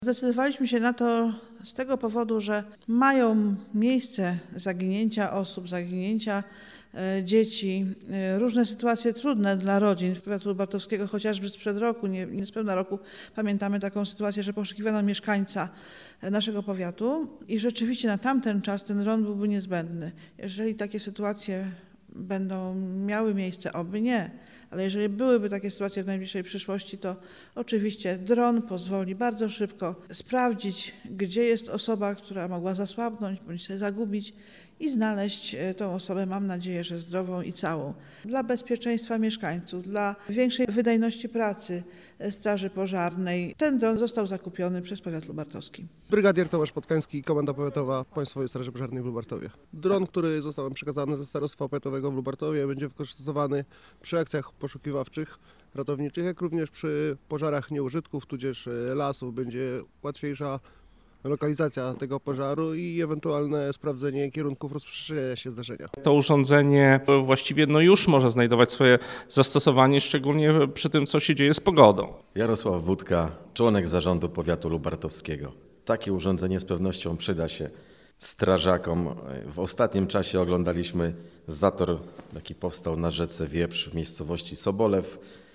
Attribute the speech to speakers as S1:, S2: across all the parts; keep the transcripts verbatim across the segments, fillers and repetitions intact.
S1: Zdecydowaliśmy się na to z tego powodu, że mają miejsce zaginięcia osób, zaginięcia e, dzieci, e, różne sytuacje trudne dla rodzin. W powiatu lubartowskiego chociażby sprzed roku, nie, niespełna roku, pamiętamy taką sytuację, że poszukiwano mieszkańca naszego powiatu i rzeczywiście na tamten czas ten dron byłby niezbędny. Jeżeli takie sytuacje będą miały miejsce, oby nie, ale jeżeli byłyby takie sytuacje w najbliższej przyszłości, to oczywiście dron pozwoli bardzo szybko sprawdzić, gdzie jest osoba, która mogła zasłabnąć bądź się zagubić i znaleźć tą osobę, mam nadzieję, że zdrową i całą. Dla bezpieczeństwa mieszkańców, dla większej wydajności pracy Straży Pożarnej ten dron został zakupiony przez powiat lubartowski.
S2: Brygadier Tomasz Podkański, Komenda Powiatowa Państwowej Straży Pożarnej w Lubartowie. Dron, który został nam przekazany ze Starostwa Powiatowego w Lubartowie, będzie wykorzystywany przy akcjach poszukiwawczych, ratowniczych, jak również przy pożarach nieużytków, tudzież lasów. Będzie łatwiejsza lokalizacja tego pożaru i ewentualne sprawdzenie kierunków rozprzestrzeniania się zdarzenia.
S3: To urządzenie właściwie no już może znajdować swoje zastosowanie, szczególnie przy tym, co się dzieje z pogodą.
S4: Jarosław Budka, członek zarządu powiatu lubartowskiego. Takie urządzenie z pewnością przyda się strażakom. W ostatnim czasie oglądaliśmy zator, jaki powstał na rzece Wieprz w miejscowości Sobolew.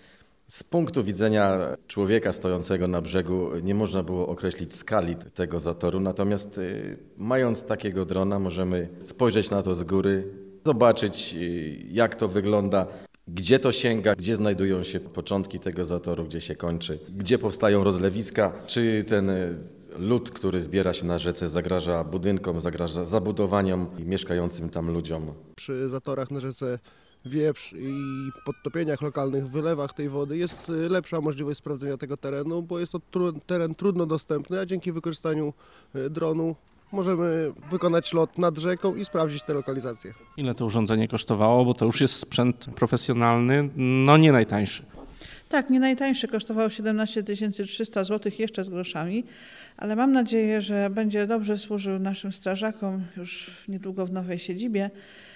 S4: Z punktu widzenia człowieka stojącego na brzegu nie można było określić skali tego zatoru, natomiast mając takiego drona możemy spojrzeć na to z góry, zobaczyć jak to wygląda, gdzie to sięga, gdzie znajdują się początki tego zatoru, gdzie się kończy, gdzie powstają rozlewiska, czy ten lód, który zbiera się na rzece, zagraża budynkom, zagraża zabudowaniom i mieszkającym tam ludziom.
S2: Przy zatorach na rzece Wieprz i podtopieniach lokalnych, wylewach tej wody jest lepsza możliwość sprawdzenia tego terenu, bo jest to tru- teren trudno dostępny, a dzięki wykorzystaniu dronu możemy wykonać lot nad rzeką i sprawdzić te lokalizacje.
S3: Ile to urządzenie kosztowało, bo to już jest sprzęt profesjonalny, no nie najtańszy.
S1: Tak, nie najtańszy, kosztował siedemnaście tysięcy trzysta złotych jeszcze z groszami, ale mam nadzieję, że będzie dobrze służył naszym strażakom już niedługo w nowej siedzibie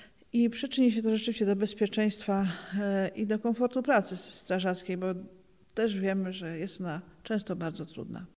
S1: i przyczyni się to rzeczywiście do bezpieczeństwa i do komfortu pracy strażackiej, bo też wiemy, że jest ona często bardzo trudna.